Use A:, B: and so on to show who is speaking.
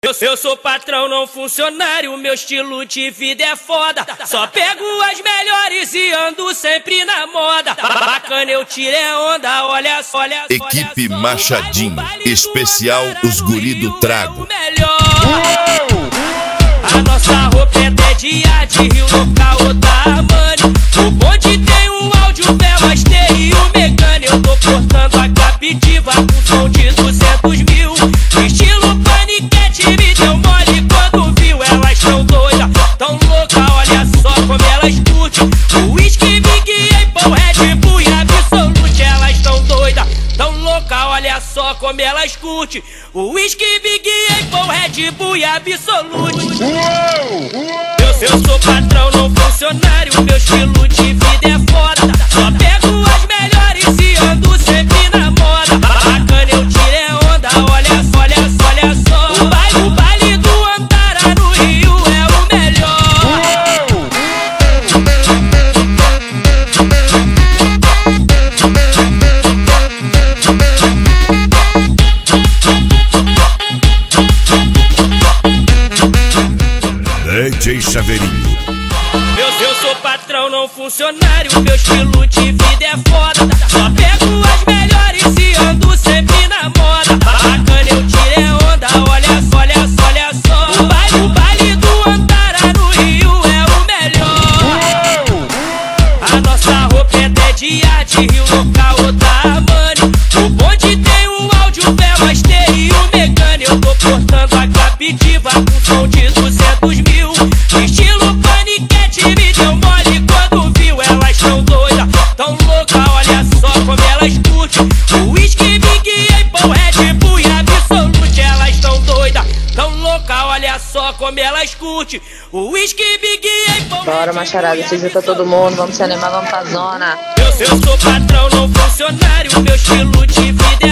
A: Eu sou patrão, não funcionário, meu estilo de vida é foda. Só pego as melhores e ando sempre na moda. Bacana, eu tirei onda, olha só.
B: Equipe Machadinho, especial os guri do trago.
A: A nossa roupa é Dedia de Rio, local da Armani. O bonde tem um áudio, velas, TI e o Megane. Eu tô portando a captiva com som de 200 mil. Estilo paniquete, me deu mole quando viu. Elas tão doidas, tão louca, olha só como elas curtem. O whisky, Big Apple, Red Bull e Absolute. Elas tão doidas, tão louca, olha só como elas curtem. O whisky, Big Apple, Red Bull e Absolute. Eu sou patrão, não funcionário, meu estilo de vida é foda. Só pego as melhores e ando sempre na moda. Bacana, eu tirei onda, olha só. O baile do Antara no Rio é o melhor.
B: DJ Chaveirinho.
A: Eu sou patrão, não funcionário, meu estilo de vida é foda. Só pego as melhores e ando sempre na moda. Bacana, eu tirei onda, olha só. O baile do Antara no Rio é o melhor. A nossa roupa é Dedia de Rio, local da Armani. O bonde tem um áudio, velas, TI e o Megane. Eu tô portando a captiva com som de 200 mil. Estilo paniquete, me deu mole quando viu. Elas tão doidas, tão louca, olha só como elas curtem. O whisky, Big Apple, Red Bull e Absolute. Elas tão doidas, tão louca, olha só como elas curtem. O whisky, Big Apple.
C: Bora, macharada, se junta todo mundo, vamos se animar, vamos pra zona.
A: Eu sou patrão, não funcionário, meu estilo de vida é